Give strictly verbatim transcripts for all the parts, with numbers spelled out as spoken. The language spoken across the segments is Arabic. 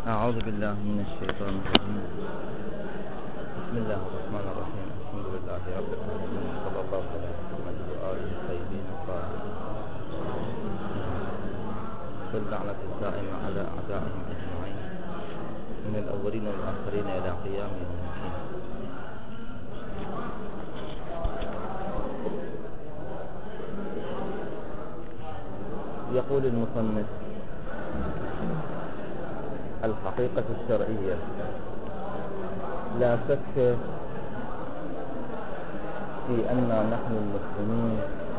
أعوذ بالله من الشيطان الرجيم. بسم الله الرحمن الرحيم. الحمد لله رب العالمين، صلى الله على محمد وآله الطيبين الطاهرين، واللعنة الدائمة على أعدائهم أجمعين من الأولين والآخرين إلى قيام يوم الدين. يقول المصنف: الحقيقة الشرعية. لا شك في أن نحن المسلمين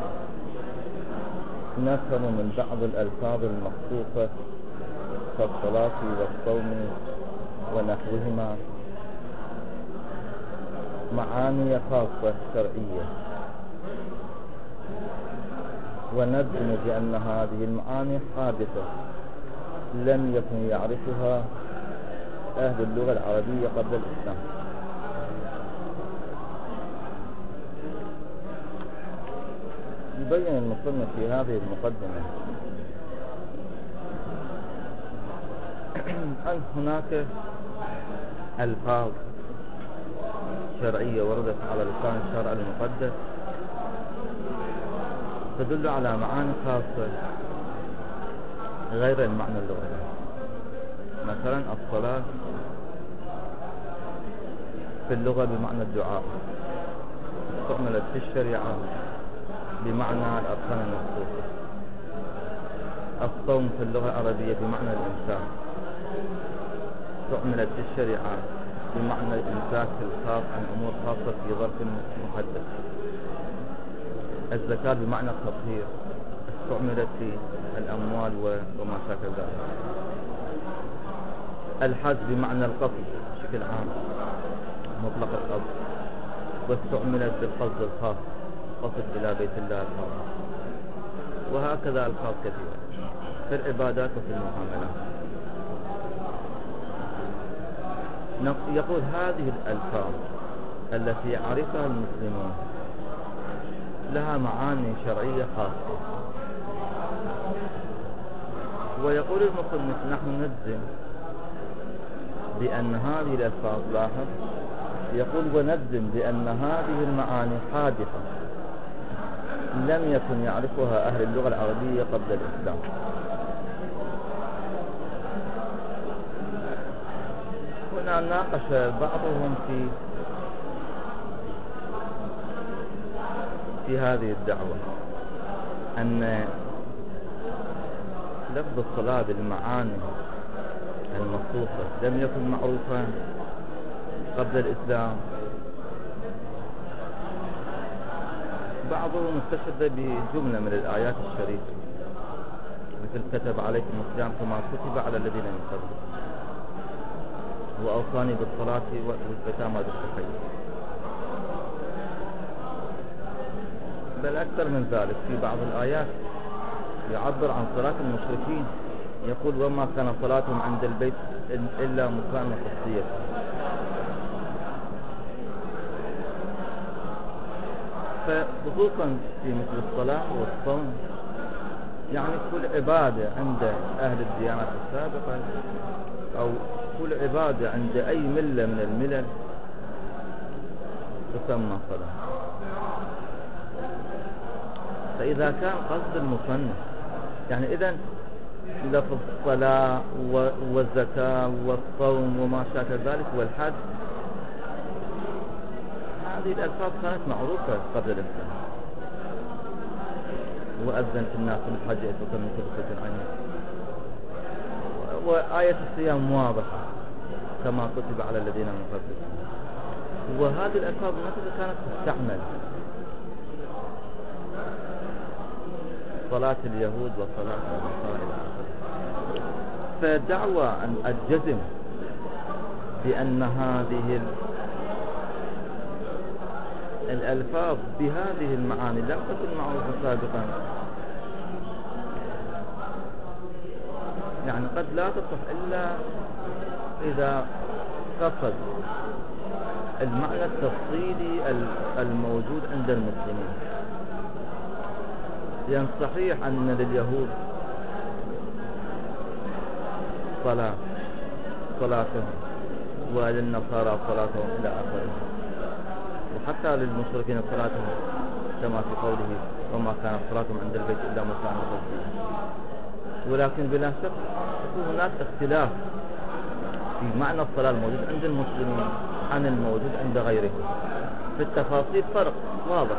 نفهم من بعض الألفاظ المخصوصة كالصلاة والصوم ونحوهما معاني خاصة شرعية، ونزعم بأن هذه المعاني حادثة لم يكن يعرفها أهل اللغة العربية قبل الإسلام. يبين المصنف في هذه المقدمة أن هناك ألفاظ شرعية وردت على لسان الشرع المقدس تدل على معاني خاصة غير المعنى اللغوي. مثلا الصلاة في اللغة بمعنى الدعاء، استعملت في الشريعة بمعنى الأركان المخصوصة. الصوم في اللغة العربية بمعنى الإمساك، استعملت في الشريعة بمعنى الإمساك الخاص عن أمور خاصة في ظرف محدد. الزكاة بمعنى التطهير، استعملت في الأموال وما شاكل ذلك. الحج بمعنى القصد بشكل عام مطلق القصد، واستعملت بالقصد الخاص، قصد إلى بيت الله الحرام. وهكذا ألفاظ كثيرة في العبادات وفي المعاملات. يقول هذه الألفاظ التي يعرفها المسلمون لها معاني شرعية خاصة. ويقول المصنف: نحن نجزم بأن هذه الألفاظ، لاحظ، يقول ونجزم بأن هذه المعاني حادثة لم يكن يعرفها أهل اللغة العربية قبل الإسلام. هنا ناقش بعضهم في في هذه الدعوة أن لفظ الصلاة بالمعاني المخصوصة لم يكن معروفا قبل الإسلام. بعضهم استشهد بجملة من الآيات الشريفة، مثل كتب عليكم الصيام كما كتب على الذين من قبلكم، وأوصاني بالصلاة والزكاة ما دمت حيا. بل أكثر من ذلك، في بعض الآيات يعبر عن صلاة المشركين، يقول: وما كان صلاتهم عند البيت إلا مكان قصير. فخصوصا في مثل الصلاة والصوم، يعني كل عبادة عند أهل الديانات السابقة أو كل عبادة عند أي ملة من الملل تسمى صلاة. فإذا كان قصد المصنف يعني إذن لفظ الصلاة والزكاة والصوم وما شاكل ذلك والحج، هذه الألفاظ كانت معروفة قبل الإسلام. وأذن في الناس بالحج يأتوكم من كل فج عميق، وآية الصيام واضحة كما كتب على الذين من قبلكم. وهذه الألفاظ متى كانت تستعمل؟ صلاة اليهود وصلاة النصارى. فدعوى أن الجزم بأن هذه الألفاظ بهذه المعاني لم تكن معروفة سابقا، يعني قد لا تصح إلا إذا قصد المعنى التفصيلي الموجود عند المسلمين. لأن صحيح أن لليهود صلاة صلاتهم، وللنصارى صلاتهم إلى آخره، وحتى للمشركين صلاتهم كما في قوله وما كانت صلاتهم عند البيت إلا مكان تصديق. ولكن بلا شك يكون هناك اختلاف في معنى الصلاة الموجود عند المسلمين عن الموجود عند غيرهم، في التفاصيل فرق واضح.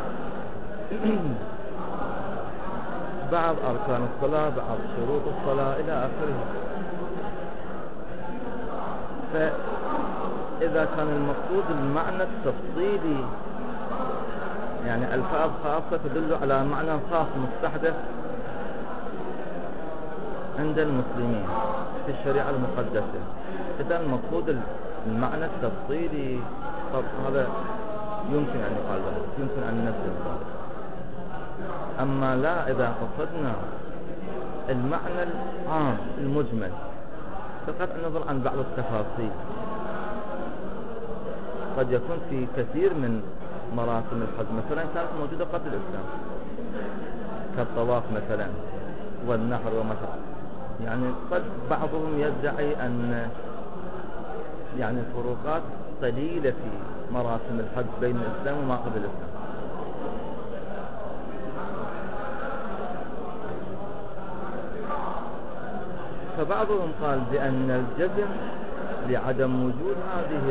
بعض أركان الصلاة، بعض شروط الصلاة إلى آخره. فإذا كان المقصود المعنى التفصيلي، يعني ألفاظ خاصة تدل على معنى خاص مستحدث عند المسلمين في الشريعة المقدسة، إذا المقصود المعنى التفصيلي هذا يمكن أن يقال ذلك، يمكن أن ننزل ذلك. أما لا، إذا قصدنا المعنى العام المجمل فقط النظر عن بعض التفاصيل، قد يكون في كثير من مراسم الحج مثلا كانت موجودة قبل الإسلام، كالطواف مثلا والنحر ومثلا، يعني قد بعضهم يدعي أن يعني فروقات قليلة في مراسم الحج بين الإسلام وما قبل الإسلام. فبعضهم قال بأن الجزم لعدم وجود هذه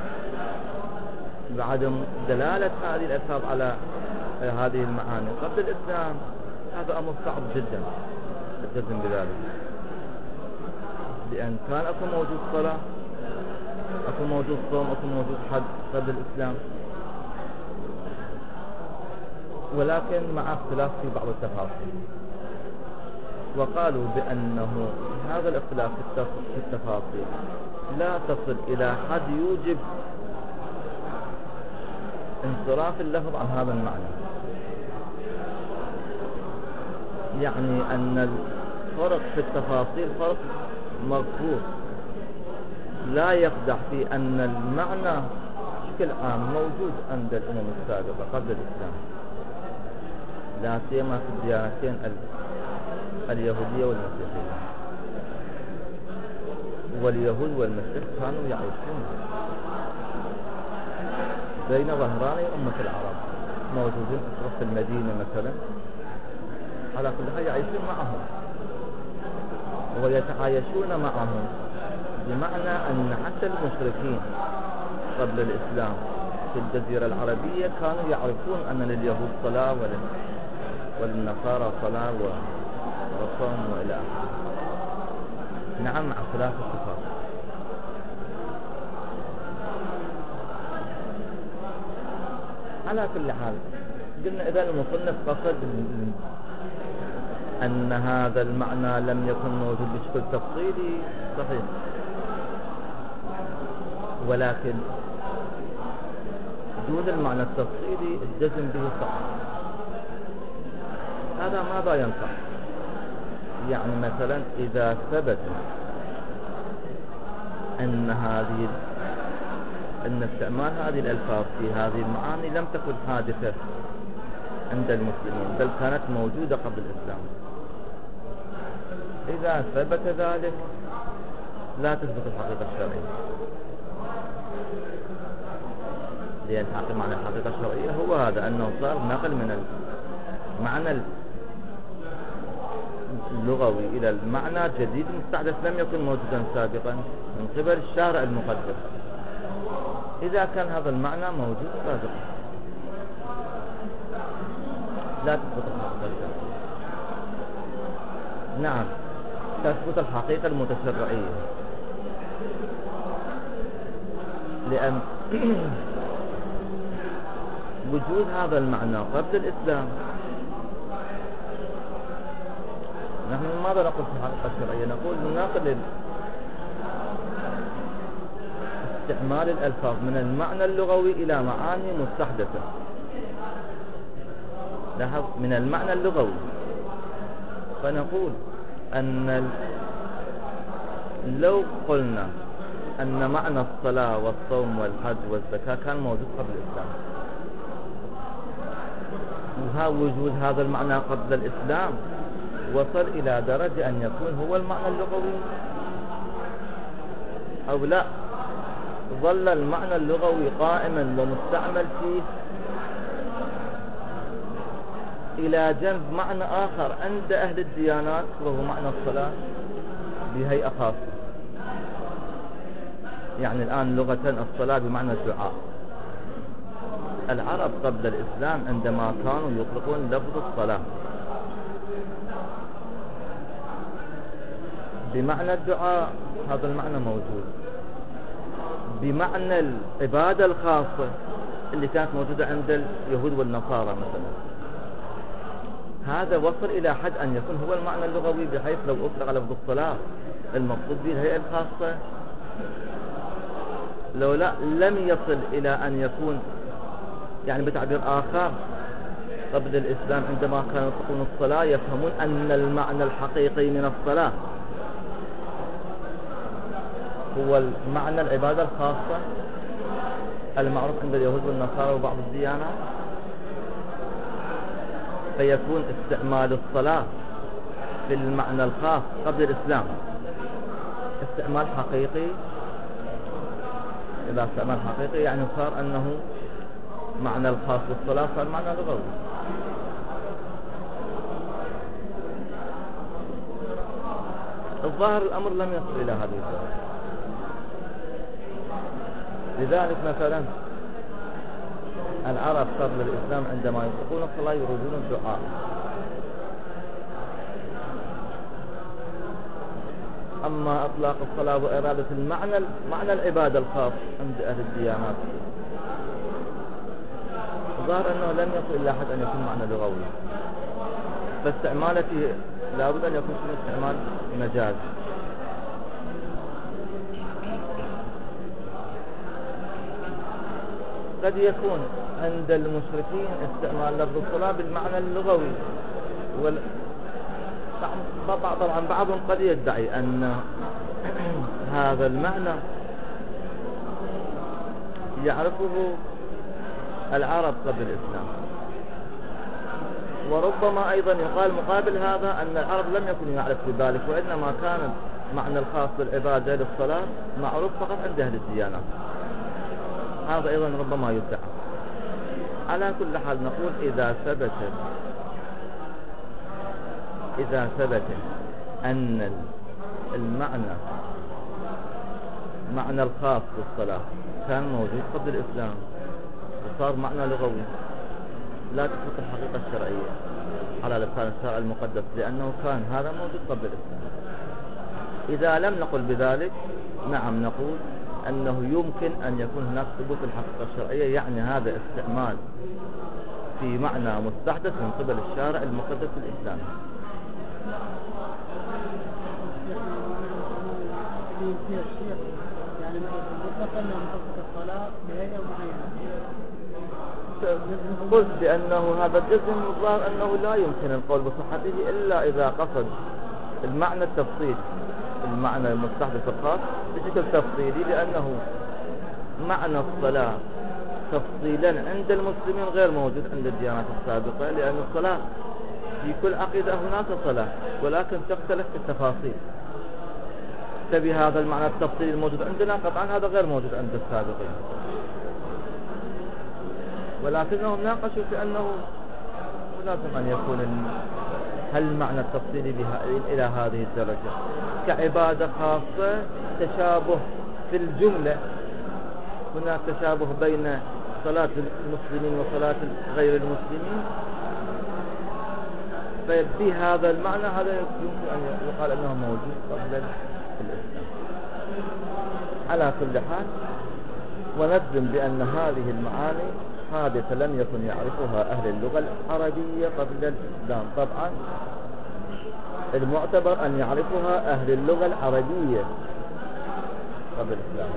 بعدم دلالة هذه الألفاظ على هذه المعاني قبل الإسلام، هذا أمر صعب جدا الجزم بذلك، لأن كان أكو موجود صلاة، أكو موجود صوم، أكو موجود حج قبل الإسلام، ولكن مع اختلاف في بعض التفاصيل. وقالوا بأنه هذا الاختلاف في التفاصيل لا تصل إلى حد يوجب انصراف اللفظ عن هذا المعنى، يعني أن الفرق في التفاصيل فرق مذكور لا يقدح في أن المعنى بشكل عام موجود عند الأمم السابقة قبل الإسلام، لا سيما في الديانتين اليهودية والمسيحية. واليهود والمسيح كانوا يعيشون بين ظهراني أمة العرب، موجودين في المدينة مثلا، على كل حال يعيشون معهم ويتعايشون معهم، بمعنى أن حتى المشركين قبل الإسلام في الجزيرة العربية كانوا يعرفون أن لليهود صلاة وللنصارى صلاة وصوم وإلى آخره. نعم، مع خلاف الصفات. على كل حال قلنا إذا المصنف قصد أن هذا المعنى لم يكن موجود بشكل تفصيلي صحيح، ولكن دون المعنى التفصيلي الجزم به صعب. هذا ماذا ينفع؟ يعني مثلا إذا ثبت أن هذه أن استعمال هذه الألفاظ في هذه المعاني لم تكن حادثة عند المسلمين، بل كانت موجودة قبل الإسلام، إذا ثبت ذلك لا تثبت الحقيقة الشرعية، لأن معنى الحقيقة الشرعية هو هذا، أنه صار نقل من المعنى اللغوي إلى المعنى جديد مستحدث لم يكن موجودا سابقا من قبل الشارع المقدس. إذا كان هذا المعنى موجود سابقا لا تثبت الحقيقة الشرعية. نعم، تثبت الحقيقة المتشرعية، لأن وجود هذا المعنى قبل الإسلام. نحن ماذا نقول في الحقيقة الشرعية؟ نقول نناقل استعمال الألفاظ من المعنى اللغوي إلى معاني مستحدثة. لاحظ، من المعنى اللغوي، فنقول أن لو قلنا أن معنى الصلاة والصوم والحج والزكاة كان موجود قبل الإسلام، وها وجود هذا المعنى قبل الإسلام وصل إلى درجة أن يكون هو المعنى اللغوي أو لا ظل المعنى اللغوي قائما ومستعمل فيه إلى جنب معنى آخر عند أهل الديانات وهو معنى الصلاة بهيئة خاصة. يعني الآن لغة الصلاة بمعنى الدعاء. العرب قبل الإسلام عندما كانوا يطلقون لفظ الصلاة بمعنى الدعاء، هذا المعنى موجود. بمعنى العبادة الخاصة اللي كانت موجودة عند اليهود والنصارى مثلا، هذا وصل إلى حد أن يكون هو المعنى اللغوي، بحيث لو أطلق لفظ الصلاة المقصود به الهيئة الخاصة، لو لا لم يصل إلى أن يكون، يعني بتعبير آخر قبل الإسلام عندما كانوا يطلقون الصلاة يفهمون أن المعنى الحقيقي من الصلاة هو المعنى العبادة الخاصة المعروف عند اليهود والنصارى وبعض الديانات، فيكون استعمال الصلاة في المعنى الخاص قبل الإسلام استعمال حقيقي. إذا استعمال حقيقي يعني صار أنه معنى الخاص بالصلاة صار معنى لغوي. الظاهر الأمر لم يصل إلى هذه الدرجة. لذلك مثلا العرب قبل الإسلام عندما يطلقون الصلاة يريدون الدعاء، أما إطلاق الصلاة وإرادة المعنى معنى العبادة الخاص عند أهل الديانات، ظهر أنه لم يصل إلى حد أن يكون معنى لغوي، فاستعمالته لابد أن يكون استعمال مجاز. قد يكون عند المشركين استعمال لفظ الصلاة بالمعنى اللغوي، وال... طبعا بعضهم قد يدعي أن هذا المعنى يعرفه العرب قبل الإسلام، وربما أيضا يقال مقابل هذا أن العرب لم يكن يعرف بذلك، وإنما كان معنى الخاص بالعبادة للصلاة معروف فقط عند أهل الديانات. هذا أيضا ربما يدعى. على كل حال نقول إذا ثبت إذا ثبت أن المعنى معنى الخاص بالصلاة كان موجود قبل الإسلام وصار معنى لغوي، لا تثبت الحقيقة الشرعية على لسان الشرع المقدس، لأنه كان هذا موجود قبل الإسلام. إذا لم نقل بذلك، نعم نقول أنه يمكن أن يكون هناك ثبوت الحقيقة الشرعية، يعني هذا استعمال في معنى مستحدث من قبل الشارع المقدس الإسلامي. يعني مطلقا نطبق الصلاة بهيئة معينة. قلت بأنه هذا الجزم الظاهر أنه لا يمكن القول بصحته إلا إذا قصد المعنى التفصيلي، المعنى المستحدث الخاص بشكل تفصيلي، لأنه معنى الصلاة تفصيلا عند المسلمين غير موجود عند الديانات السابقة، لأن الصلاة في كل عقيدة هناك صلاة ولكن تختلف في التفاصيل. تبي هذا المعنى التفصيلي الموجود عندنا قطعا هذا غير موجود عند السابقين، ولكنهم ناقشوا في أنه لازم أن يكون هل المعنى التفصيلي بها إلى هذه الدرجة كعبادة خاصة، تشابه في الجملة، هناك تشابه بين صلاة المسلمين وصلاة غير المسلمين، ففي هذا المعنى هذا يمكن أن يقال أنه موجود قبل الإسلام. على كل حال ونجزم بأن هذه المعاني حادثة لم يكن يعرفها أهل اللغة العربية قبل الإسلام. طبعا المعتبر أن يعرفها أهل اللغة العربية قبل الإسلام،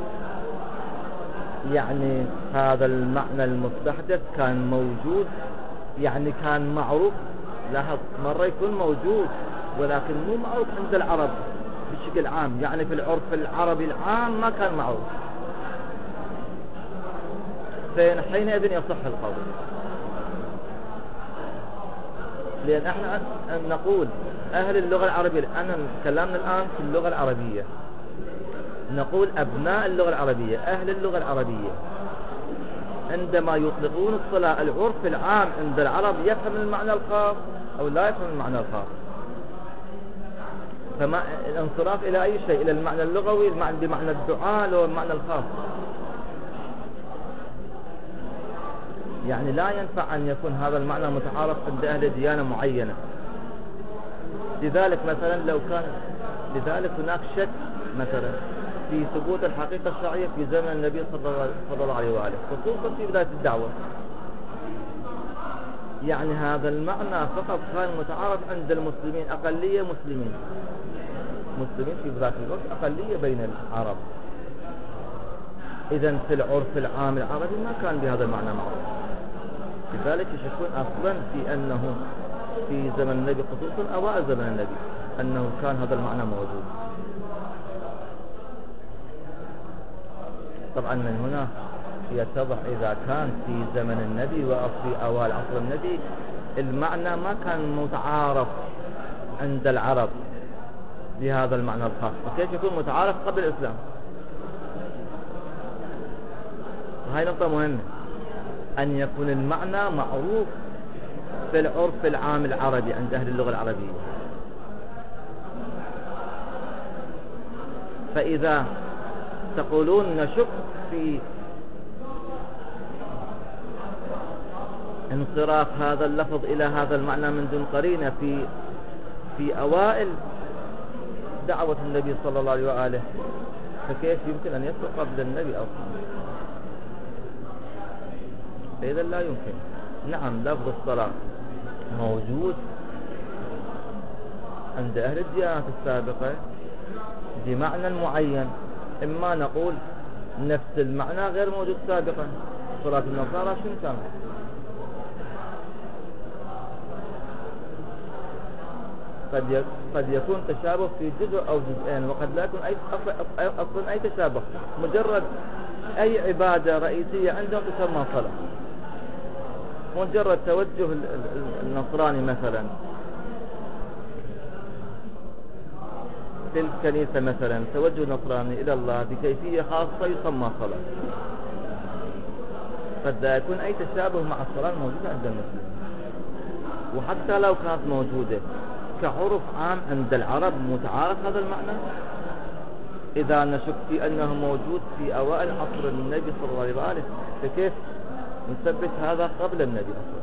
يعني هذا المعنى المستحدث كان موجود، يعني كان معروف. لاحظ مرة يكون موجود ولكن مو معروف عند العرب بشكل عام، يعني في العرف العربي العام ما كان معروف، حينئذ يصح القول. لأن احنا نقول أهل اللغة العربية، أنا كلامنا الآن في اللغة العربية، نقول أبناء اللغة العربية، أهل اللغة العربية، عندما يطلقون الصلاة العرف العام عند العرب يفهم المعنى الخاص أو لا يفهم المعنى الخاص. فما الانصراف إلى أي شيء، إلى المعنى اللغوي المعنى بمعنى الدعاء أو المعنى الخاص. يعني لا ينفع أن يكون هذا المعنى متعارف عند أهل ديانة معينة. لذلك مثلا لو كان لذلك هناك شك مثلا في ثبوت الحقيقة الشرعية في زمن النبي صلى الله عليه وآله، خصوصا في بداية الدعوة. يعني هذا المعنى فقط كان متعارف عند المسلمين، أقلية مسلمين مسلمين في ذاك الوقت، أقلية بين العرب. إذن في العرف العام العربي ما كان بهذا المعنى معروف. لذلك يشكون أصلا في أنه في زمن النبي، خصوصا أوائل زمن النبي، أنه كان هذا المعنى موجود. طبعا من هنا يتضح إذا كان في زمن النبي وفي أوائل عصر النبي المعنى ما كان متعارف عند العرب بهذا المعنى الخاص، فكيف يكون متعارف قبل الإسلام؟ وهي نقطة مهمة، أن يكون المعنى معروف في العرف العام العربي عند أهل اللغة العربية. فإذا تقولون نشك في انصراف هذا اللفظ إلى هذا المعنى من دون قرينة في في أوائل دعوة النبي صلى الله عليه وآله، فكيف يمكن أن يصدق قبل النبي أصلا؟ فإذا لا يمكن. نعم لفظ الصلاة موجود عند أهل الديانات السابقة بمعنى معين، إما نقول نفس المعنى غير موجود سابقا. صلاة النصارى شنو كانت؟ قد قد يكون تشابه في جزء أو جزئين، وقد لا يكون أي أصلا أي تشابه، مجرد أي عبادة رئيسية عندهم تسمى صلاة. مجرد توجه النصراني مثلا في الكنيسة مثلا، توجه نصراني إلى الله بكيفية خاصة يسمى صلاة. قد لا يكون أي تشابه مع الصلاة الموجودة عند المسلمين. وحتى لو كانت موجودة كعرف عام عند العرب متعارف هذا المعنى، إذا نشك في أنه موجود في أوائل عصر النبي صلى الله عليه وآله، فكيف نثبت هذا قبل النبي أصلا؟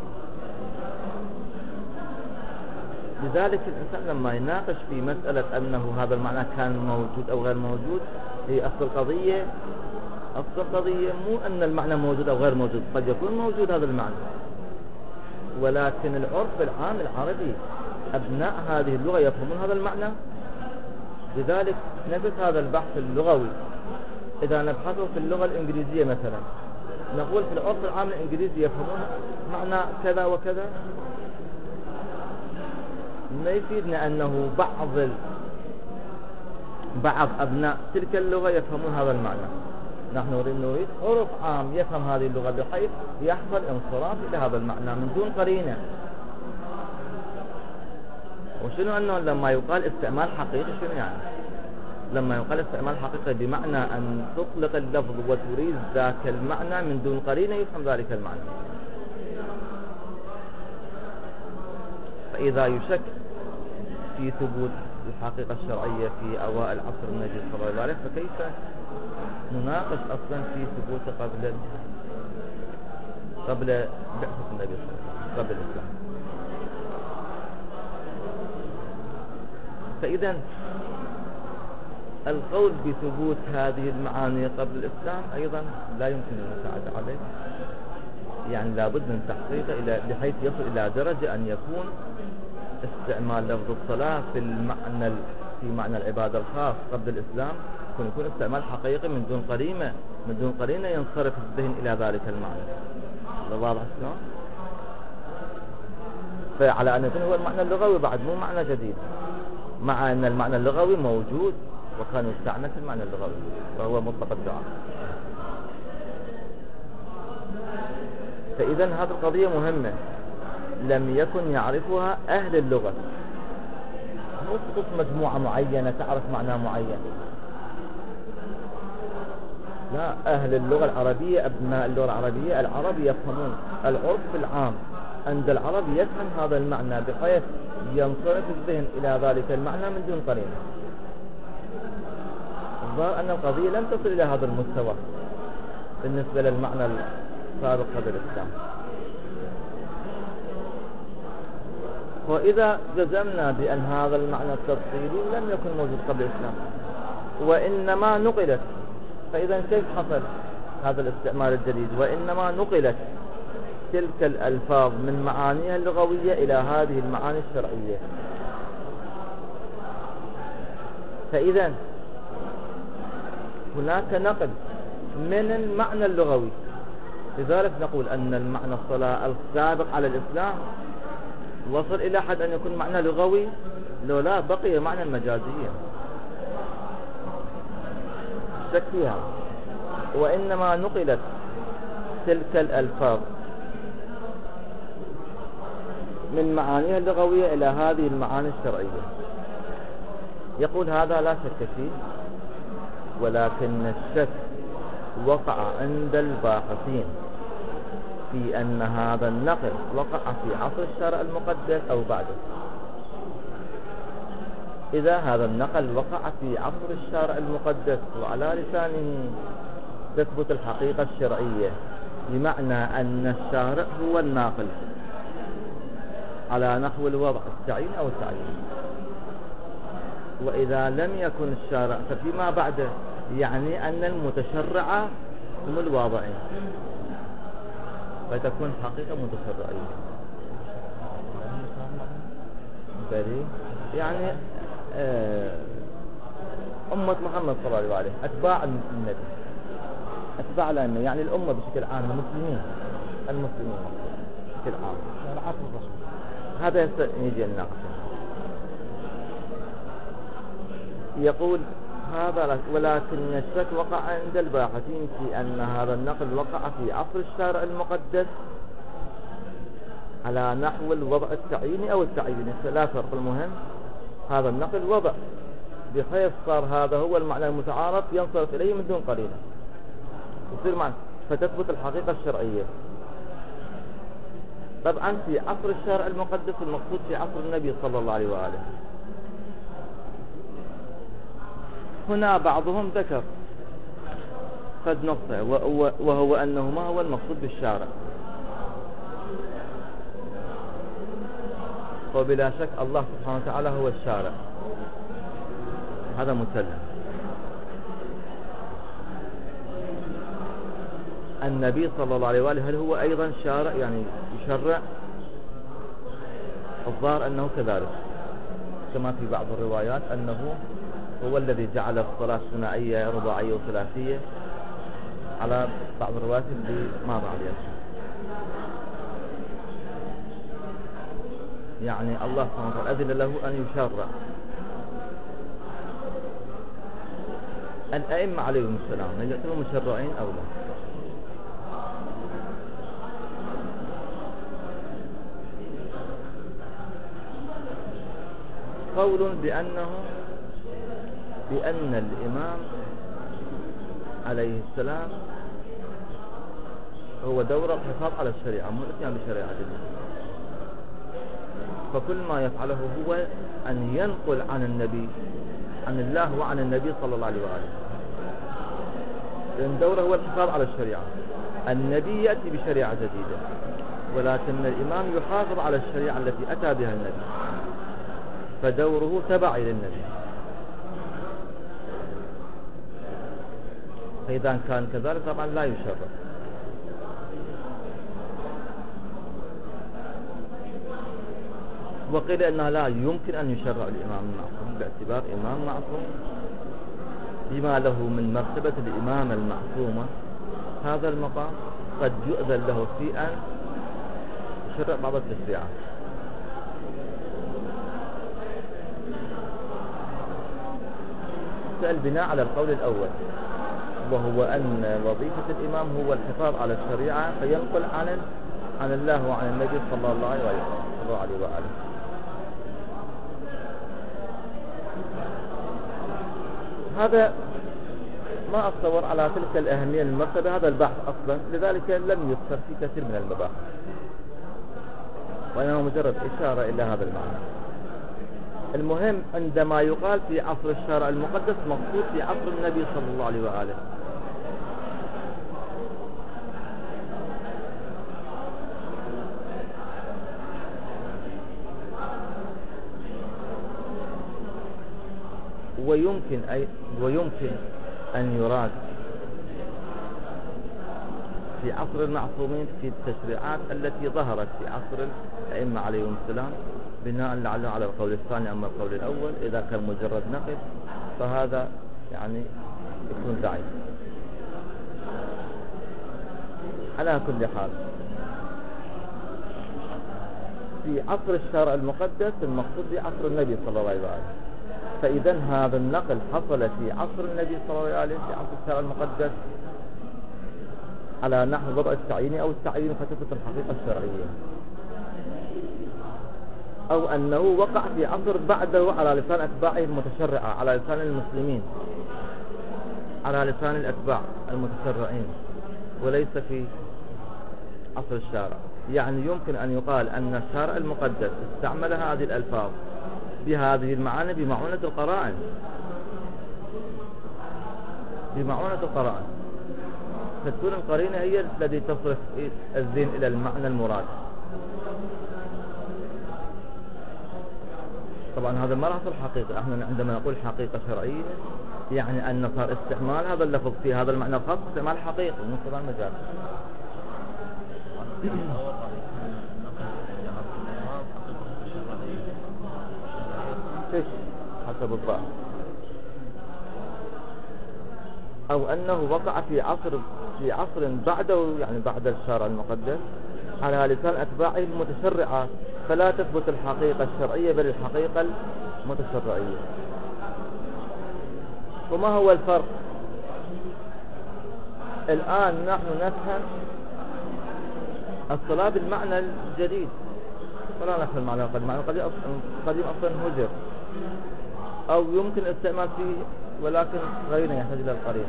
لذلك الإنسان لما يناقش في مسألة أنه هذا المعنى كان موجود أو غير موجود، هي أصل القضية أصل القضية مو أن المعنى موجود أو غير موجود، قد يكون موجود هذا المعنى، ولكن العرف العام العربي أبناء هذه اللغة يفهمون هذا المعنى. لذلك نفس هذا البحث اللغوي إذا نبحثه في اللغة الإنجليزية مثلا، نقول في العرف العام الإنجليزي يفهمون معنى كذا وكذا، ما يفيدنا أنه بعض ال... بعض أبناء تلك اللغة يفهمون هذا المعنى. نحن نريد عرف عام يفهم هذه اللغة بحيث يحصل انصراف إلى هذا المعنى من دون قرينة. وشنو أنه لما يقال استعمال حقيقي شنو يعني؟ لما يقال استعمال حقيقي بمعنى أن تطلق اللفظ وتريد ذاك المعنى من دون قرينة يفهم ذلك المعنى. فإذا يشك في ثبوت الحقيقة الشرعية في أوائل عصر النبي صلى الله عليه وسلم، فكيف نناقش أصلا في ثبوته قبل قبل بعثة النبي صلى الله عليه وسلم، قبل الإسلام؟ فإذا القول بثبوت هذه المعاني قبل الإسلام أيضا لا يمكن المساعدة عليه. يعني لابد من تحقيقه إلى بحيث يصل إلى درجة أن يكون استعمال لفظ الصلاة في المعنى في معنى العبادة الخاص قبل الإسلام يكون يكون استعمال حقيقي من دون قرينة من دون قرينة ينصرف الذهن إلى ذلك المعنى. واضح شلون؟ فعلى أن يكون هو المعنى اللغوي بعد مو معنى جديد، مع أن المعنى اللغوي موجود وكان يستعمل في المعنى اللغوي وهو مطلق الدعاء. فإذا هذه القضية مهمة لم يكن يعرفها أهل اللغة، مو خصوص مجموعة معينة تعرف معنى معين. لا، أهل اللغة العربية أبناء اللغة العربية العرب يفهمون العرف العام عند العرب يفهم هذا المعنى بحيث ينصرف الذهن إلى ذلك المعنى من دون قرينة. الظاهر أن القضية لم تصل إلى هذا المستوى بالنسبة للمعنى السابق قبل الإسلام. وإذا جزمنا بأن هذا المعنى التفصيلي لم يكن موجود قبل الإسلام وإنما نقلت، فإذا كيف حصل هذا الاستعمال الجديد؟ وإنما نقلت تلك الألفاظ من معانيها اللغوية إلى هذه المعاني الشرعية. فإذا هناك نقل من المعنى اللغوي. لذلك نقول أن المعنى الصلاة السابق على الإسلام وصل إلى حد أن يكون معنى لغوي، لو لا بقي معنى مجازيا شك فيها. وإنما نقلت تلك الألفاظ من معانيها اللغوية إلى هذه المعاني الشرعية. يقول هذا لا شك فيه، ولكن الشك وقع عند الباحثين في أن هذا النقل وقع في عصر الشرع المقدس أو بعده. إذا هذا النقل وقع في عصر الشرع المقدس وعلى لسانه تثبت الحقيقة الشرعية، بمعنى أن الشارع هو الناقل على نحو الوضع التعيين أو التعيين. وإذا لم يكن الشارع ففيما بعده، يعني أن المتشرع هم الواضعين، فتكون حقيقة متشرعية. يعني أمة محمد صلى الله عليه أتباع النبي، أتباع الأئمة، يعني الأمة بشكل عام، المسلمين المسلمين بشكل عام. هذا يجي الناقشة. يقول هذا ولكن الشك وقع عند الباحثين في أن هذا النقل وقع في عصر الشارع المقدس على نحو الوضع التعييني أو التعييني، لا فرق. المهم هذا النقل وضع بحيث صار هذا هو المعنى المتعارف ينصرف إليه من دون قرينة، يصير معنى فتثبت الحقيقة الشرعية. طبعا في عصر الشارع المقدس المقصود في عصر النبي صلى الله عليه وآله. هنا بعضهم ذكر قد نقطة، وهو أنه ما هو المقصود بالشارع. وبلا شك الله سبحانه وتعالى هو الشارع، هذا مسلم. النبي صلى الله عليه وآله هل هو أيضا شارع، يعني يشرع؟ الظاهر أنه كذلك، كما في بعض الروايات أنه هو الذي جعل الصلاة ثنائية رباعية وثلاثية على بعض الروايات اللي ما بعد. يعني الله سبحانه وتعالى أذن له أن يشرع. الأئمة عليهم السلام هل يعتبروا مشرعين أو لا؟ قول بأنه بأن الإمام عليه السلام هو دور الحفاظ على الشريعة، مو الاتيان بشريعة جديدة. فكل ما يفعله هو أن ينقل عن النبي عن الله وعن النبي صلى الله عليه وآله، لأن دوره هو الحفاظ على الشريعة. النبي يأتي بشريعة جديدة، ولكن الإمام يحافظ على الشريعة التي أتى بها النبي، فدوره تبعي للنبي. فإذا كان كذلك طبعا لا يشرع. وقيل أنه لا يمكن أن يشرع الإمام المعصوم باعتبار إمام معصوم بما له من مرتبة الإمام المعصومة. هذا المقام قد يؤذن له في أن يشرع بعض التشريعات. سأل بناء على القول الأول، وهو أن وظيفة الإمام هو الحفاظ على الشريعة، فينقل عن عن الله وعن النبي صلى الله عليه وآله. هذا ما أتصور على تلك الأهمية المرتبة هذا البحث أصلا، لذلك لم يذكر في كثير من المباحث، وإنه مجرد إشارة إلى هذا المعنى. المهم عندما يقال في عصر الشارع المقدس مقصود في عصر النبي صلى الله عليه وآله. ويمكن أي ويمكن أن يراد في عصر المعصومين في التشريعات التي ظهرت في عصر الأئمة عليهم السلام، بناء لعله على القول الثاني. أما القول الأول إذا كان مجرد نقل فهذا يعني يكون ضعيف. على كل حال في عصر الشارع المقدس المقصود في عصر النبي صلى الله عليه وآله، فإذا هذا النقل حصل في عصر النبي صلى الله عليه وآله في عصر الشارع المقدس على نحو وضع التعيين أو التعيين فتثبت الحقيقة الشرعية، أو أنه وقع في عصر بعده على لسان أتباعه المتشرعة، على لسان المسلمين، على لسان الأتباع المتشرعين، وليس في عصر الشارع. يعني يمكن أن يقال أن الشارع المقدس استعمل هذه الألفاظ بهذه المعاني بمعونة القرائن، بمعونة القرائن، فتكون القرينة هي التي تصرف الذهن إلى المعنى المراد. طبعا هذا ما راح يصير حقيقة. احنا عندما نقول حقيقة شرعية يعني أن صار استعمال هذا اللفظ في هذا المعنى الخاص استعمال حقيقي من قبل المجال. حسب الظاهر، أو أنه وقع في عصر في عصر بعده، يعني بعد الشارع المقدس، على لسان أتباعه المتشرعة، فلا تثبت الحقيقة الشرعية بل الحقيقة المتشرعية. وما هو الفرق؟ الآن نحن نفهم الصلاة بالمعنى الجديد، ولا نفهم المعنى القديم. المعنى القديم أصلا هجر، أو يمكن الاستعمال فيه ولكن غيره يحتاج إلى القرينة.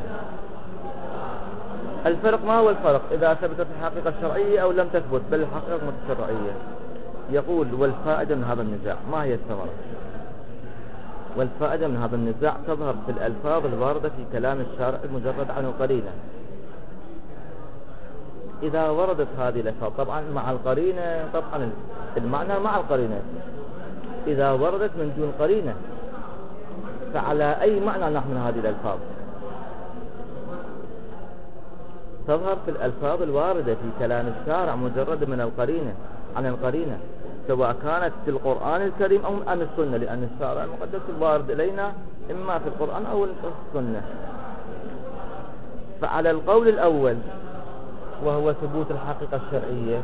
الفرق ما هو الفرق؟ إذا ثبتت الحقيقة الشرعية أو لم تثبت بل الحقيقة المتشرعية. يقول والفائدة من هذا النزاع، ما هي الثمرة؟ والفائدة من هذا النزاع تظهر في الألفاظ الواردة في كلام الشارع المجرد عنه قرينة. إذا وردت هذه الألفاظ طبعا مع القرينة، طبعا المعنى مع القرينة. إذا وردت من دون قرينة فعلى أي معنى نحمل هذه الألفاظ؟ تظهر في الألفاظ الواردة في كلام الشارع مجرد من القرينة عن القرينة، سواء كانت في القرآن الكريم أو عن السنة، لأن الشارع المقدس الوارد إلينا إما في القرآن أو السنة. فعلى القول الأول وهو ثبوت الحقيقة الشرعية،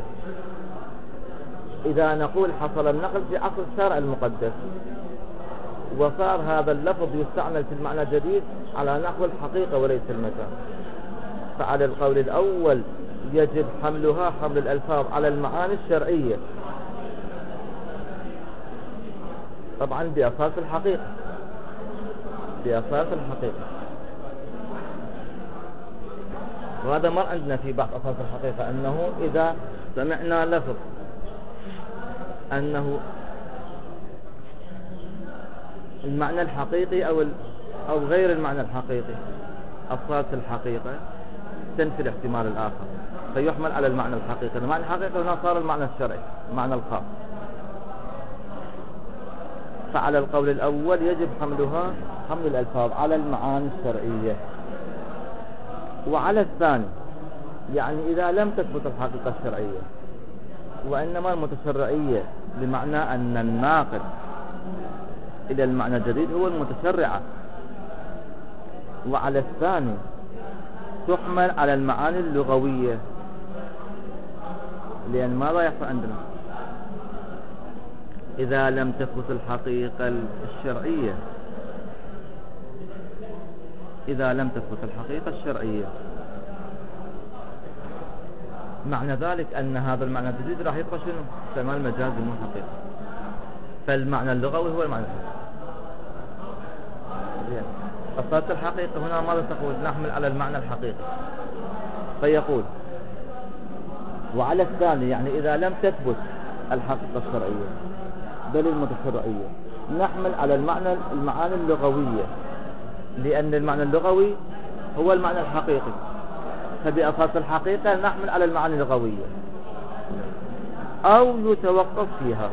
إذا نقول حصل النقل في عصر الشارع المقدس وصار هذا اللفظ يستعمل في المعنى الجديد على نحو الحقيقة وليس المجاز، فعلى القول الأول يجب حملها حمل الألفاظ على المعاني الشرعية، طبعا بأساس الحقيقة، بأساس الحقيقة. وهذا ما عندنا في بعض أساس الحقيقة، أنه إذا سمعنا لفظ أنه المعنى الحقيقي أو أو غير المعنى الحقيقي، أساس الحقيقة تنفي الاحتمال الآخر فيحمل على المعنى الحقيقي. المعنى الحقيقي هنا صار المعنى الشرعي، المعنى الخاص. فعلى القول الأول يجب حملها حمل الألفاظ على المعاني الشرعية. وعلى الثاني يعني إذا لم تثبت الحقيقة الشرعية وإنما المتشرعية، بمعنى أن الناقل إلى المعنى الجديد هو المتشرعة، وعلى الثاني تحمل على المعاني اللغوية. لأن ماذا يحصل عندنا إذا لم تثبت الحقيقة الشرعية؟ إذا لم تثبت الحقيقة الشرعية معنى ذلك أن هذا المعنى الجديد راح يبقى شنو؟ استعمال مجازي مو حقيقي، فالمعنى اللغوي هو المعنى الحقيقي. أصالة الحقيقة هنا ماذا تقول؟ نحمل على المعنى الحقيقي. فيقول وعلى الثاني، يعني إذا لم تثبت الحقيقة الشرعية بل المتشرعية، نحمل على المعنى المعاني اللغوية، لأن المعنى اللغوي هو المعنى الحقيقي، فبأساس الحقيقة نحمل على المعاني اللغوية، أو يتوقف فيها.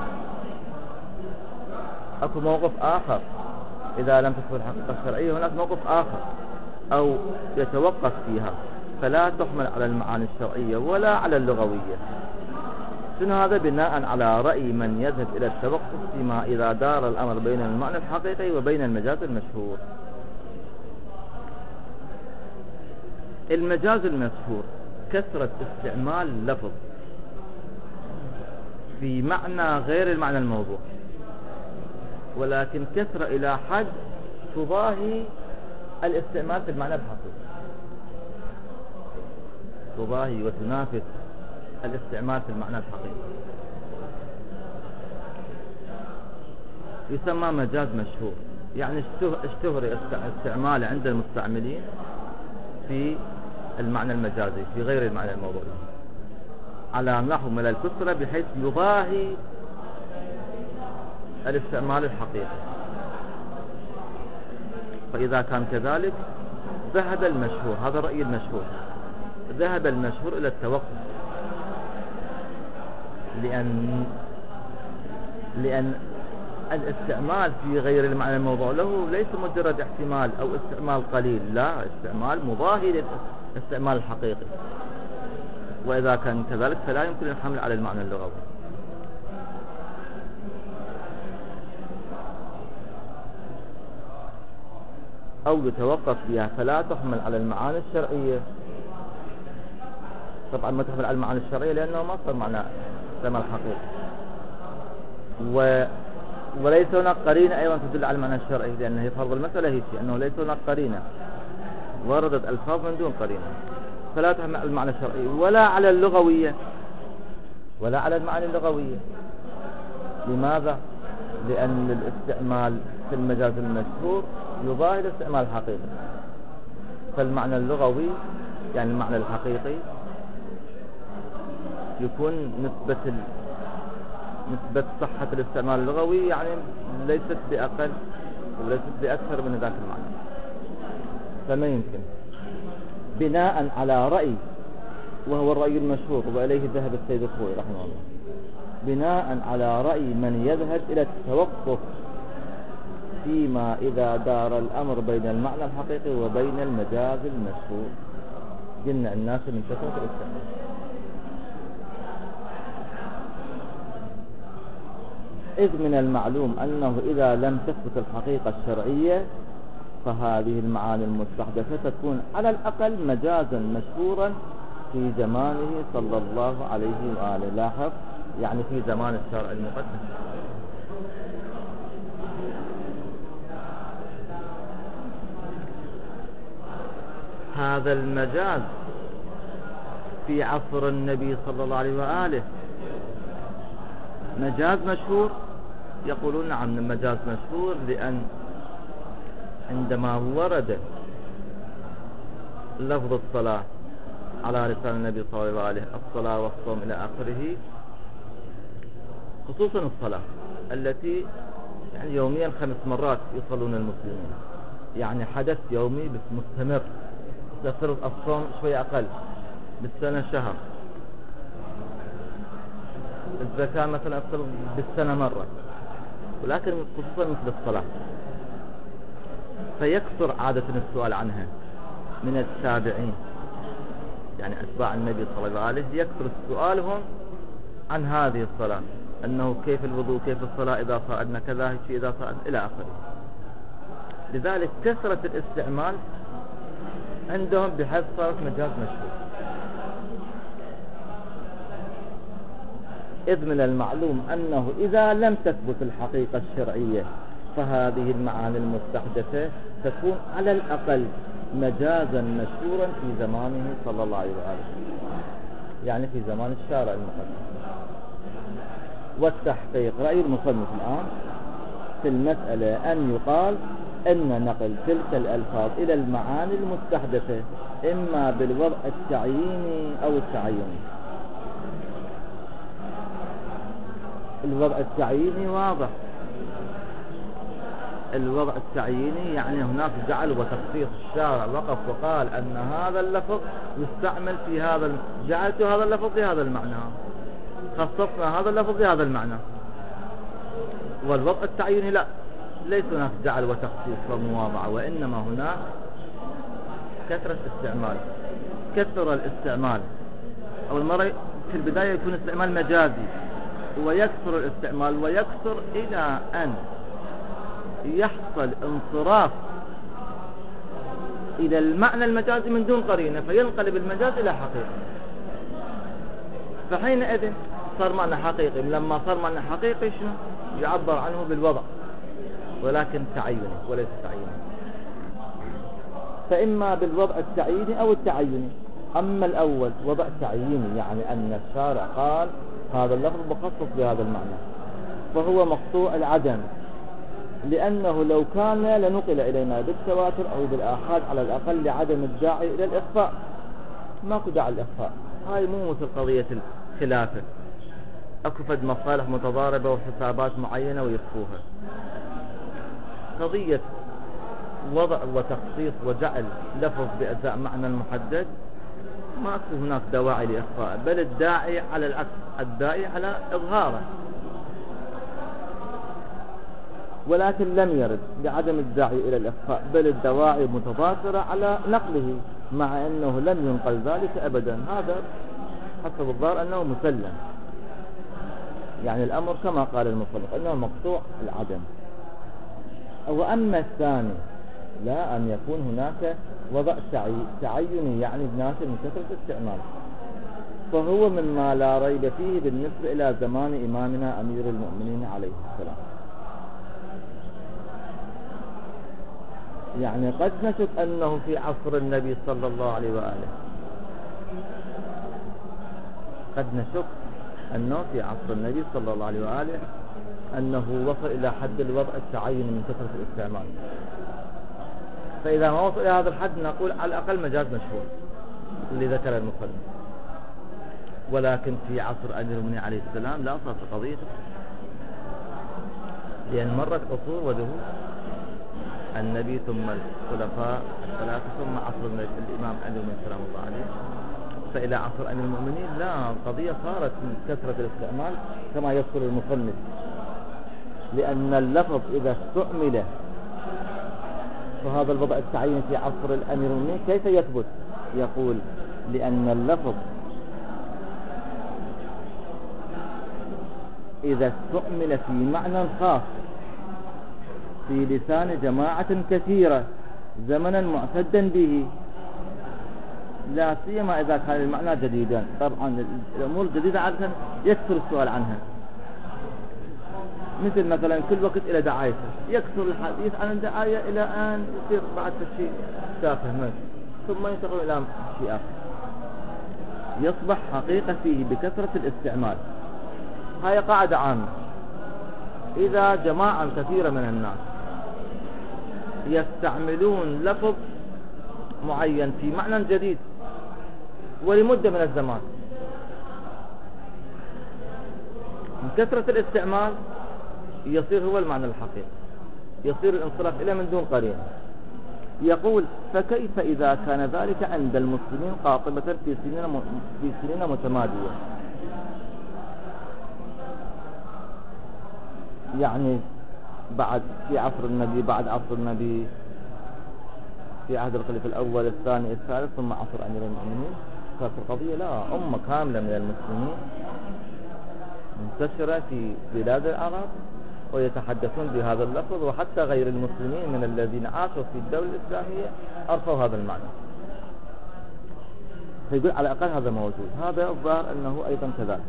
أكو موقف آخر إذا لم تثبت الحقيقة الشرعية، هناك موقف آخر، أو يتوقف فيها، فلا تحمل على المعاني الشرعية ولا على اللغوية. شنو هذا؟ بناء على رأي من يذهب إلى التوقف فيما إذا دار الأمر بين المعنى الحقيقي وبين المجاز المشهور. المجاز المشهور كثرة استعمال اللفظ في معنى غير المعنى الموضوع، ولكن كثرة إلى حد تضاهي الاستعمال في المعنى الحقيقي، تضاهي وتنافس الاستعمال في المعنى الحقيقي. يسمى مجاز مشهور، يعني اشتهر استعماله عند المستعملين في المعنى المجازي في غير المعنى الموضوعي على نحو من الكثرة بحيث يضاهي الاستعمال الحقيقي. فإذا كان كذلك ذهب المشهور، هذا الرأي المشهور، ذهب المشهور إلى التوقف، لأن لأن الاستعمال في غير المعنى الموضوع له ليس مجرد احتمال أو استعمال قليل، لا، استعمال مضاهي للاستعمال الحقيقي، وإذا كان كذلك فلا يمكن الحمل على المعنى اللغوي. أو يتوقف فيها فلا تحمل على المعاني الشرعية. طبعا ما تحمل على المعاني الشرعية لأنه ما صار معنى استعمال حقيقي، و وليس هناك قرينة أيضا تدل على المعنى الشرعي، لأن هي فرض المسألة هي أنه ليس هناك قرينة، وردت ألفاظ من دون قرينة، فلا تحمل على المعنى الشرعي ولا على اللغوية ولا على المعاني اللغوية. لماذا؟ لأن الاستعمال في المجاز المشهور يضاهي الاستعمال الحقيقي، فالمعنى اللغوي يعني المعنى الحقيقي يكون نسبة ال... نسبة صحة الاستعمال اللغوي يعني ليست بأقل وليست بأكثر من ذاك المعنى، فما يمكن بناء على رأي، وهو الرأي المشهور وإليه ذهب السيد الخوئي رحمه الله، بناء على رأي من يذهب إلى التوقف فيما إذا دار الأمر بين المعنى الحقيقي وبين المجاز المشهور. قلنا الناس من كثرة الاستعمال. إذ من المعلوم أنه إذا لم تثبت الحقيقة الشرعية فهذه المعاني المستحدثة تكون على الأقل مجازا مشهورا في زمانه صلى الله عليه وآله. لاحظ، يعني في زمان الشرع المقدس. هذا المجاز في عصر النبي صلى الله عليه وآله مجاز مشهور. يقولون نعم المجاز مشهور، لأن عندما ورد لفظ الصلاة على لسان النبي صلى الله عليه وآله، الصلاة والصوم إلى آخره، خصوصا الصلاة التي يعني يوميا خمس مرات يصلون المسلمين، يعني حدث يومي بس مستمر. تفرض الصوم شوي أقل، بالسنة شهر. الزكاة مثلا أفرض بالسنة مرة، ولكن خصوصا مثل الصلاة فيكثر عادة السؤال عنها من التابعين، يعني أتباع النبي صلى الله عليه وسلم، يكثر سؤالهم عن هذه الصلاة، أنه كيف الوضوء، كيف الصلاة إذا صعدنا كذا، إذا صعدنا إلى آخره. لذلك كثرة الاستعمال عندهم بحيث صارت مجاز مشهور. إذ من المعلوم أنه إذا لم تثبت الحقيقة الشرعية فهذه المعاني المستحدثة تكون على الأقل مجازا مشهورا في زمانه صلى الله عليه وآله، يعني في زمان الشارع المقدس. والتحقيق رأي المصنف الآن في المسألة أن يقال أن نقل تلك الألفاظ إلى المعاني المستحدثة إما بالوضع التعييني أو التعيني. الوضع التعييني واضح، الوضع التعييني يعني هناك جعل وتخصيص، الشارع وقف وقال أن هذا اللفظ يستعمل في هذا، جعلت هذا اللفظ في هذا المعنى، خصصنا هذا اللفظ في هذا المعنى. والوضع التعييني لا، ليس هناك جعل وتخصيص ومواضعة، وإنما هناك كثرة استعمال، كثر الاستعمال. أول مرة في البداية يكون استعمال مجازي، ويكثر الاستعمال ويكثر إلى أن يحصل انصراف إلى المعنى المجازي من دون قرينة، فينقلب المجاز إلى حقيقة. فحينئذ صار معنى حقيقي. لما صار معنى حقيقي شنو يعبر عنه بالوضع، ولكن تعيني وليس تعييني. فإما بالوضع التعييني أو التعيني. أما الأول وضع تعييني يعني أن الشارع قال هذا اللفظ مخصص بهذا المعنى، فهو مقطوع العدم، لأنه لو كان لنقل إلينا بالتواتر أو بالآحاد على الأقل لعدم الداعي إلى الإخفاء. ماكو داعي الإخفاء، هاي مو مثل قضية الخلافة، أكو فد مصالح متضاربة وحسابات معينة ويخفوها. قضية وضع وتخصيص وجعل لفظ بأجزاء معنى محدد ما أكو هناك دواعي لإخفاء، بل الداعي على العكس، الداعي على إظهاره، ولكن لم يرد لعدم الداعي إلى الإخفاء، بل الدواعي متضافرة على نقله، مع أنه لم ينقل ذلك أبدا. هذا حسب الظاهر أنه مسلم، يعني الأمر كما قال المصنف أنه مقطوع العدم. وأما الثاني لا، أن يكون هناك وضع تعيني يعني بناشر من كثرة الاستعمال، فهو مما لا ريب فيه بالنسبة إلى زمان إمامنا أمير المؤمنين عليه السلام. يعني قد نشك أنه في عصر النبي صلى الله عليه وآله، قد نشك أنه في عصر النبي صلى الله عليه وآله أنه وصل إلى حد الوضع التعين من كثرة الاستعمال. فإذا ما وصل إلى هذا الحد نقول على الأقل مجاز مشهور اللي ذكر المصنف. ولكن في عصر أمير المؤمنين عليه السلام لا صار في قضية، لأن مرت عصور ودهور، النبي ثم الخلفاء الثلاثة ثم عصر الإمام أمير المؤمنين سلام الله عليه. فإلى عصر أمير المؤمنين لا، القضية صارت من كثرة الاستعمال كما يذكر المصنف، لأن اللفظ إذا استعمل فهذا الوضع التعيين في عصر الأمير المؤمنين كيف يثبت؟ يقول لأن اللفظ إذا استعمل في معنى خاص في لسان جماعة كثيرة زمنا معتدا به، لا سيما إذا كان المعنى جديدا. طبعا الأمور الجديدة عادة يكثر السؤال عنها، مثل مثلا كل وقت إلى دعايته، يكثر الحديث عن الدعاية إلى أن يصير بعد شيء تافه ثم ينتقل إلى شيء آخر، يصبح حقيقة فيه بكثرة الاستعمال. هاي قاعدة عامة، إذا جماعة كثيرة من الناس يستعملون لفظ معين في معنى جديد ولمدة من الزمان، من كثرة الاستعمال يصير هو المعنى الحقيقي، يصير الانصراف إليه من دون قرينة. يقول فكيف إذا كان ذلك عند المسلمين قاطبة في سنين في سنين متمادية، يعني بعد في عصر النبي، بعد عصر النبي، في عهد الخليفة الأول الثاني الثالث ثم عصر أمير المؤمنين. ففي القضية لا، أمة كاملة من المسلمين منتشرة في بلاد العرب ويتحدثون بهذا اللفظ، وحتى غير المسلمين من الذين عاشوا في الدولة الإسلامية عرفوا هذا المعنى. فيقول على الأقل هذا موجود، هذا الظاهر أنه أيضا كذلك.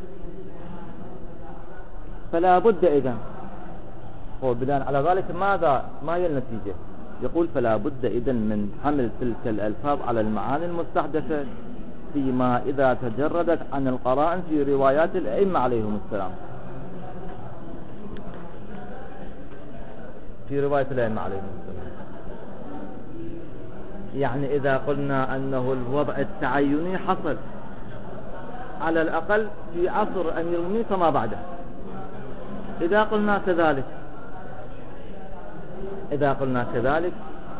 فلا بد إذن، وبناء على ذلك ماذا ما هي النتيجة؟ يقول فلا بد إذن من حمل تلك الألفاظ على المعاني المستحدثة فيما إذا تجردت عن القرائن في روايات الأئمة عليهم السلام، في رواية الأئمة عليهم السلام. يعني إذا قلنا أنه الوضع التعيني حصل على الأقل في عصر أمير المؤمنين فما بعده، إذا قلنا كذلك إذا قلنا كذلك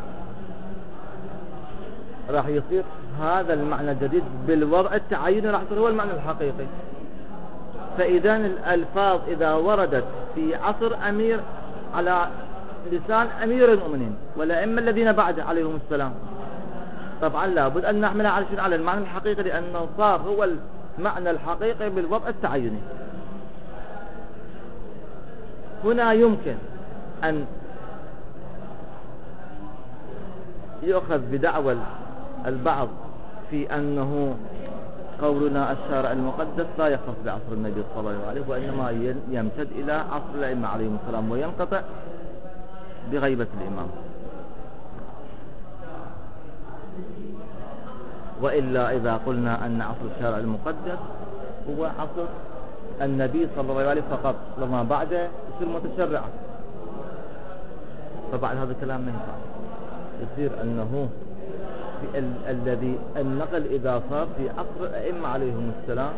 راح يصير هذا المعنى الجديد بالوضع التعيني راح يصير هو المعنى الحقيقي. فإذا الألفاظ إذا وردت في عصر أمير على لسان أمير المؤمنين والأئمة الذين بعده عليهم السلام، طبعا لابد أن نحملها على على المعنى الحقيقي، لأنه صار هو المعنى الحقيقي بالوضع التعيني. هنا يمكن أن يؤخذ بدعوى البعض في أنه قولنا الشارع المقدس لا يختص بعصر النبي صلى الله عليه وإنما يمتد إلى عصر الأئمة عليهم السلام وينقطع بغيبة الإمام. وإلا إذا قلنا أن عصر الشارع المقدس هو عصر النبي صلى الله عليه فقط وما بعده يصير متشرعا، فبعد هذا الكلام ما ينفع. يصير أنه ال الذي النقل إذا صار في عصر الأئمة عليهم السلام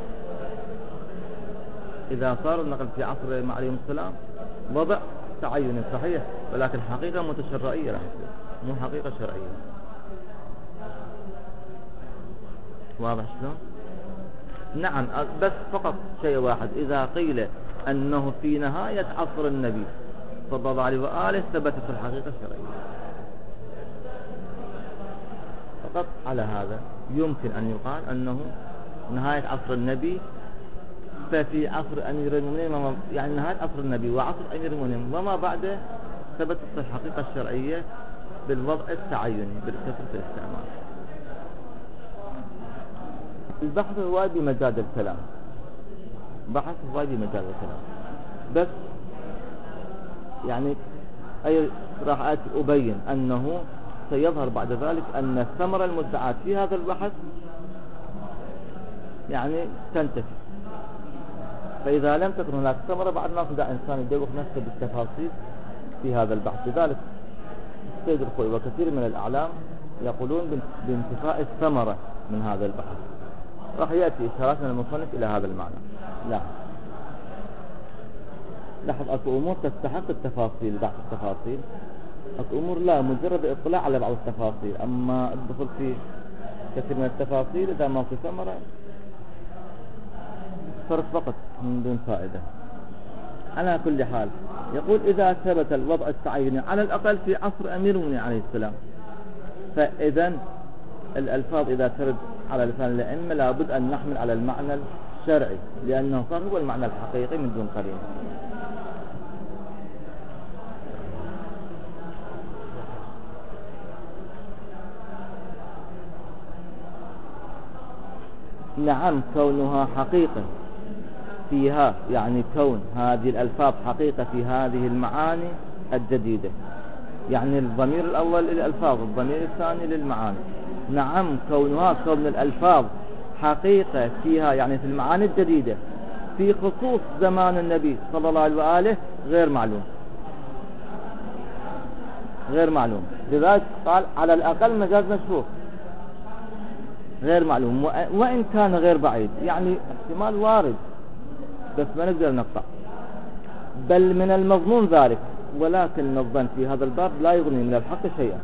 إذا صار النقل في عصر الأئمة عليهم السلام وضع تعيني صحيح، ولكن حقيقة متشرعية راح تصير، مو حقيقة شرعية. واضح شلون؟ نعم، بس فقط شيء واحد، إذا قيل أنه في نهاية عصر النبي صلى الله عليه وآله ثبتت الحقيقة الشرعية فقط. على هذا يمكن أن يقال أنه نهاية عصر النبي، ففي عصر أمير المؤمنين يعني نهاية عصر النبي وعصر أمير المؤمنين وما بعده ثبتت الحقيقة الشرعية بالوضع التعيني بالكثرة الاستعمال. البحث هو بمجال الكلام، بحث هو بمجال الكلام، بس يعني أي راح أبين أنه سيظهر بعد ذلك أن الثمرة المدعاة في هذا البحث يعني تنتفي. فإذا لم تكن هناك ثمرة بعد ما يقدر إنسان يدوخ نفسه بالتفاصيل في هذا البحث. لذلك السيد الخوي وكثير من الأعلام يقولون بانتفاء الثمرة من هذا البحث. راح يأتي إشارات من المصنف إلى هذا المعنى. لا لاحظ أكو أمور تستحق التفاصيل، بحث التفاصيل، أكو أمور لا مجرد إطلاع على بعض التفاصيل، أما الدخول في كثير من التفاصيل إذا ما في ثمرة صرت فقط من دون فائدة. على كل حال يقول إذا ثبت الوضع التعيني على الأقل في عصر أمير المؤمنين عليه السلام، فإذا الألفاظ إذا ترد على لسان الأئمة لابد أن نحمل على المعنى الشرعي، لأنه صار هو المعنى الحقيقي من دون قرينة. نعم، كونها حقيقة فيها يعني كون هذه الألفاظ حقيقة في هذه المعاني الجديدة، يعني الضمير الأول للألفاظ، الضمير الثاني للمعاني. نعم، كونها كون الألفاظ حقيقة فيها يعني في المعاني الجديدة في خصوص زمان النبي صلى الله عليه وآله غير معلوم، غير معلوم. لذلك قال على الأقل مجاز مشهور غير معلوم، وإن كان غير بعيد، يعني احتمال وارد بس ما نقدر نقطع، بل من المظنون ذلك، ولكن الظن في هذا الباب لا يغني من الحق شيئا.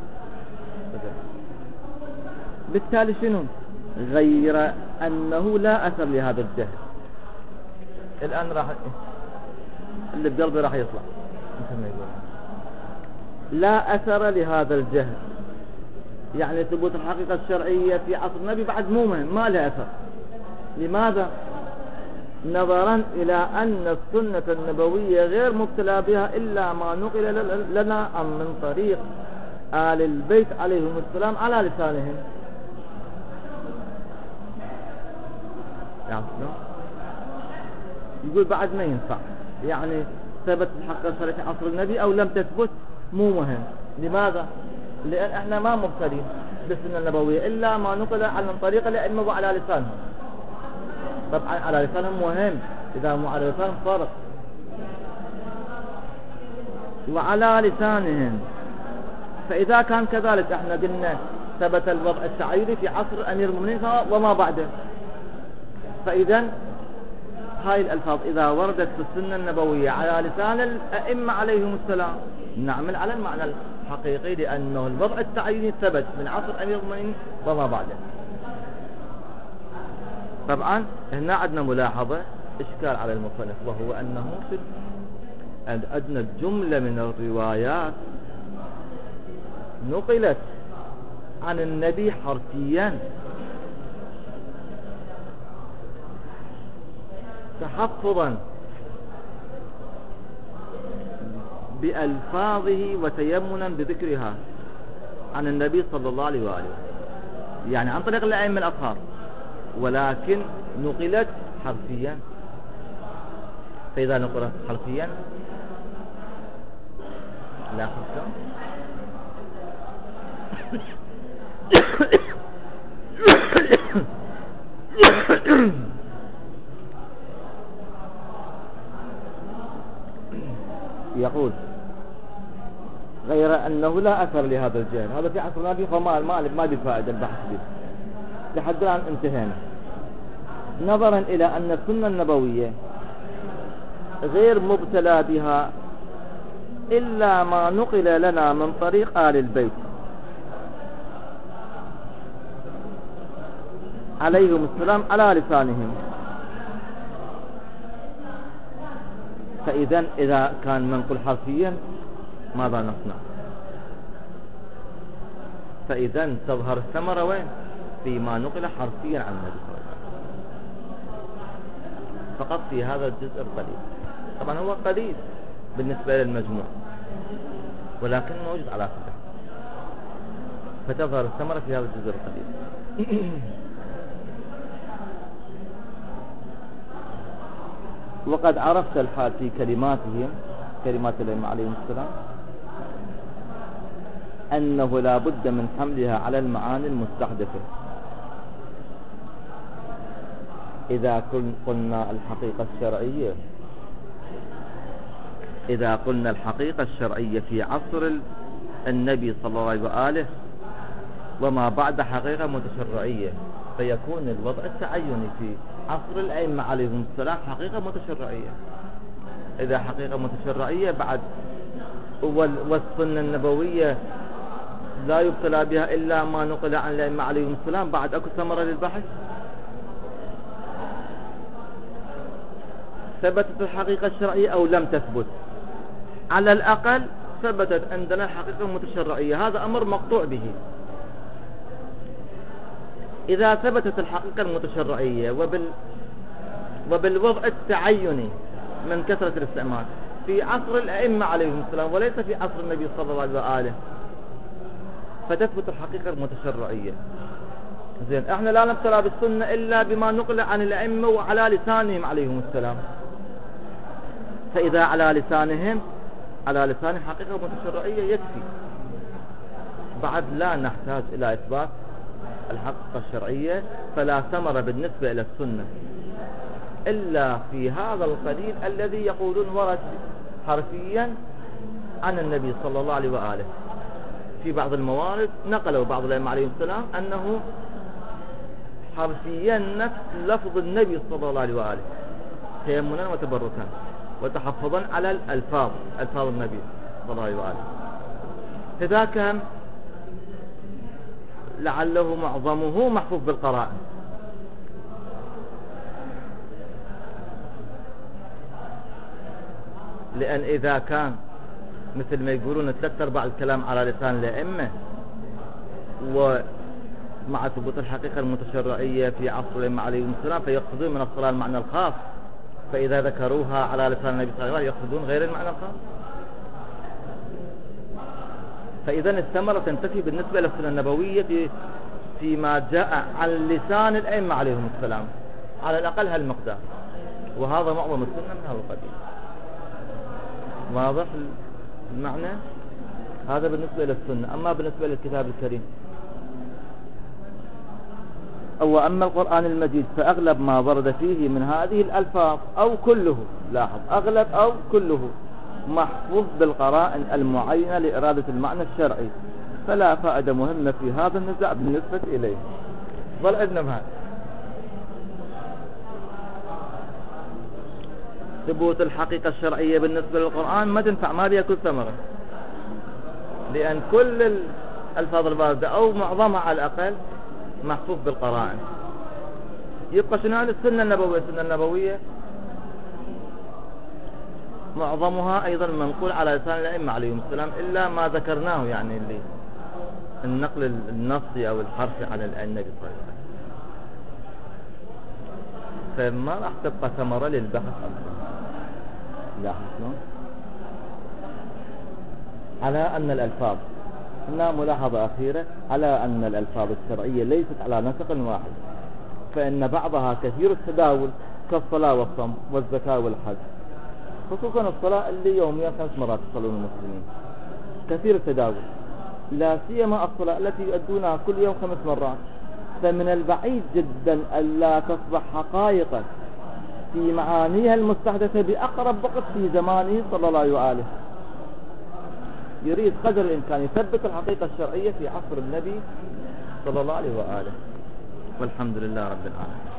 بالتالي شنو؟ غير أنه لا أثر لهذا الجهل. الآن راح اللي بقلبي راح يطلع مثل ما يقول لا أثر لهذا الجهل، يعني ثبوت الحقيقة الشرعية في عصر النبي بعد مو مهم، ما له أثر. لماذا؟ نظرا إلى أن السنة النبوية غير مبتلى بها إلا ما نقل لنا من طريق آل البيت عليهم السلام على لسانهم. يعني يقول بعد ما ينفع، يعني ثبت الحقيقة الشرعية في عصر النبي أو لم تثبت مو مهم. لماذا؟ لأن احنا ما مبتلين بالسنة النبوية إلا ما نقل عن طريق الأئمة وعلى لسانهم. طبعا على لسانهم مهم، إذا مو على لسانهم فرق. وعلى لسانهم، فإذا كان كذلك احنا قلنا ثبت الوضع التعيني في عصر أمير المؤمنين وما بعده. فإذا هاي الألفاظ إذا وردت في السنة النبوية على لسان الأئمة عليهم السلام نعمل على المعنى الحقيقي، لأنه الوضع التعيني ثبت من عصر أمير المؤمنين وما بعده. طبعا هنا عندنا ملاحظة إشكال على المصنف، وهو أنه في عندنا جملة من الروايات نقلت عن النبي حرفيا تحفظا بألفاظه وتيمنا بذكرها عن النبي صلى الله عليه وآله، يعني عن طريق الأئمة الأطهار، ولكن نقلت حرفيا. فإذا نقلت حرفيا لا خصم يقول غير أنه لا أثر لهذا الجهل. هذا في عصرنا في فما ما ما بفائدة البحث به لحد الآن انتهينا. نظرا إلى أن السنة النبوية غير مبتلى بها إلا ما نقل لنا من طريق آل البيت عليهم السلام على لسانهم. فإذا إذا كان منقول حرفيا ماذا نصنع؟ فإذا تظهر الثمرة وين؟ فيما نقل حرفيا عن النبي صلى الله عليه وسلم، فقط في هذا الجزء القليل. طبعا هو قليل بالنسبة للمجموع، ولكن موجود على فكرة، فتظهر الثمرة في هذا الجزء القليل. وقد عرفت الحال في كلماتهم، كلمات الأئمة عليهم السلام، أنه لا بد من حملها على المعاني المستحدثة. إذا قلنا الحقيقة الشرعية إذا قلنا الحقيقة الشرعية في عصر النبي صلى الله عليه وآله وما بعد حقيقة متشرعية، فيكون الوضع التعيني في عصر الأئمة عليهم السلام حقيقة متشرعية. إذا حقيقة متشرعية بعد والسنة النبوية لا يبتلى بها إلا ما نقل عن الأئمة عليهم السلام، بعد أكو ثمرة للبحث؟ ثبتت الحقيقة الشرعية أو لم تثبت؟ على الأقل ثبتت عندنا الحقيقة المتشرعية، هذا أمر مقطوع به. إذا ثبتت الحقيقة المتشرعية وبال وبالوضع التعيني من كثرة الاستعمال في عصر الأئمة عليهم السلام وليس في عصر النبي صلى الله عليه وآله، فتثبت الحقيقة المتشرعية. زين، احنا لا نبتلى بالسنة إلا بما نقل عن الأئمة وعلى لسانهم عليهم السلام. فإذا على لسانهم على لسان حقيقة متشرعية يكفي، بعد لا نحتاج إلى إثبات الحقيقة الشرعية. فلا ثمرة بالنسبة إلى السنة إلا في هذا القليل الذي يقولون ورد حرفيا عن النبي صلى الله عليه وآله. في بعض الموارد نقلوا بعض الأئمة عليهم السلام أنه حرفيا نفس لفظ النبي صلى الله عليه وآله، تيمنا وتبركا وتحفظا على الألفاظ ألفاظ النبي صلى الله عليه وآله. فذاك لعله معظمه محفوظ بالقرائن، لأن إذا كان مثل ما يقولون ثلاث أرباع الكلام على لسان الأئمة ومع ثبوت الحقيقة المتشرعية في عصر الأئمة عليهم السلام فيقصدون من الصلاة المعنى الخاص، فإذا ذكروها على لسان النبي صلى الله عليه وسلم يقصدون غير المعنى الخاص. فإذا الثمرة تنتفي بالنسبة للسنة النبوية في فيما جاء عن لسان الأئمة عليهم السلام على الأقل هالمقدار، وهذا معظم السنة من هذا القبيل. واضح المعنى؟ هذا بالنسبة للسنة. أما بالنسبة للكتاب الكريم أو أما القرآن المجيد فأغلب ما ورد فيه من هذه الألفاظ أو كله، لاحظ أغلب أو كله، محفوظ بالقرائن المعينة لإرادة المعنى الشرعي، فلا فائدة مهمة في هذا النزاع بالنسبة إليه. ظل عندنا بهذا ثبوت الحقيقة الشرعية بالنسبة للقرآن ما تنفع، ما بيها كل ثمرة، لأن كل الألفاظ الواردة أو معظمها على الأقل محفوظ بالقرائن. يبقى شنو السنة النبوية؟ السنة النبوية معظمها أيضا منقول على لسان الأئمة عليهم السلام، إلا ما ذكرناه يعني اللي النقل النصي أو الحرفي عن النبي صلى الله عليه وسلم. فما راح تبقى ثمرة للبحث أصلا. لاحظ شلون؟ على أن الألفاظ، هنا ملاحظة أخيرة، على أن الألفاظ الشرعية ليست على نسق واحد، فإن بعضها كثير التداول كالصلاة والصوم والزكاة والحج، خصوصا الصلاة اللي يوميا خمس مرات يصلون المسلمين كثير التداول، لا سيما الصلاة التي يؤدونها كل يوم خمس مرات. فمن البعيد جدا ألا تصبح حقائق في معانيها المستحدثة بأقرب وقت في زمانه صلى الله عليه وآله. يريد قدر الإمكان يثبت الحقيقة الشرعية في عصر النبي صلى الله عليه وآله. والحمد لله رب العالمين.